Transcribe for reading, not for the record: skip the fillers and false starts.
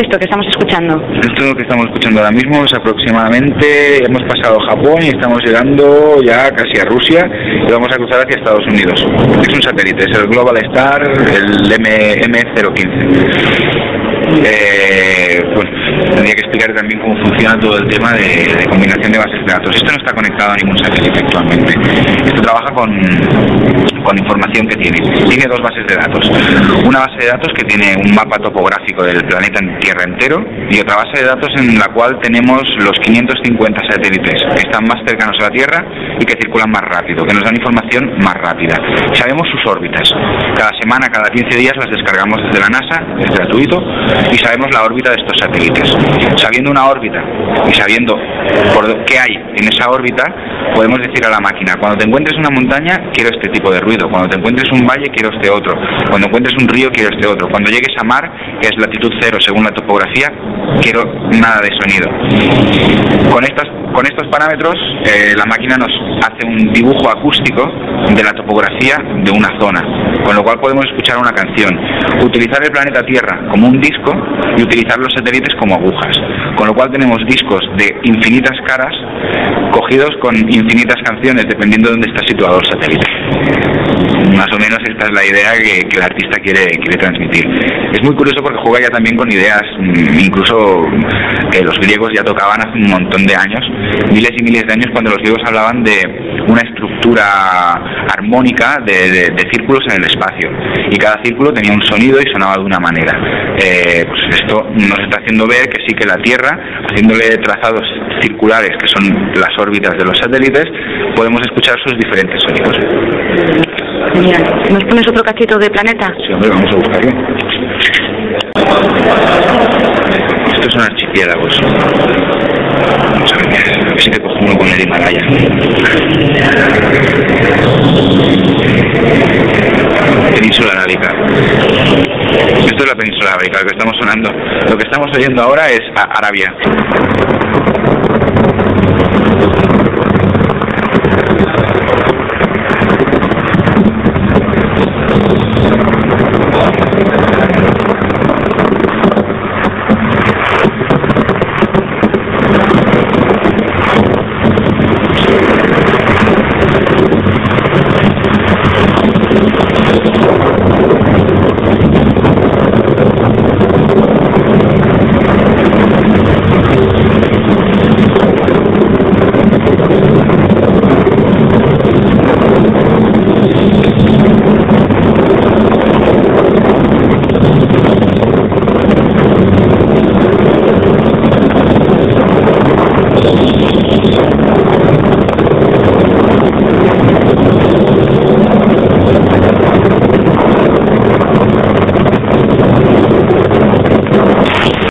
esto que estamos escuchando? Esto que estamos escuchando ahora mismo es aproximadamente, hemos pasado Japón y estamos llegando ya casi a Rusia y vamos a cruzar hacia Estados Unidos. Es un satélite, es el Global Star, el M015. Pues tendría que explicar también cómo funciona todo el tema de combinación de bases de datos. Esto no está conectado a ningún satélite actualmente. Esto trabaja con información que tiene. Tiene dos bases de datos. Una base de datos que tiene un mapa topográfico del planeta Tierra entero y otra base de datos en la cual tenemos los 550 satélites que están más cercanos a la Tierra y que circulan más rápido, que nos dan información más rápida. Sabemos sus órbitas. Cada semana, cada 15 días las descargamos desde la NASA, es gratuito, y sabemos la órbita de estos satélites. Sabiendo una órbita y sabiendo por qué hay en esa órbita, podemos decir a la máquina: cuando te encuentres una montaña, quiero este tipo de ruido; cuando te encuentres un valle, quiero este otro; cuando encuentres un río, quiero este otro; cuando llegues a mar, que es latitud cero según la topografía, quiero nada de sonido. Con estos parámetros, la máquina nos hace un dibujo acústico de la topografía de una zona, con lo cual podemos escuchar una canción, utilizar el planeta Tierra como un disco y utilizar los satélites como agujas, con lo cual tenemos discos de infinitas caras cogidos con infinitas canciones dependiendo de dónde está situado el satélite. Más o menos esta es la idea que el artista quiere transmitir. Es muy curioso porque juega ya también con ideas incluso que los griegos ya tocaban hace un montón de años, miles y miles de años, cuando los griegos hablaban de una estructura armónica de círculos en el espacio, y cada círculo tenía un sonido y sonaba de una manera. Pues esto nos está haciendo ver que sí, que la Tierra, haciéndole trazados circulares que son las órbitas de los satélites, podemos escuchar sus diferentes sonidos. Genial. ¿Nos pones otro cachito de planeta? Sí, hombre, vamos a buscarlo. Estos son archipiélagos. Vamos a ver si te cojo uno con el Himalaya. Península Arábica. Esto es la península arábica, lo que estamos sonando. Lo que estamos oyendo ahora es Arabia.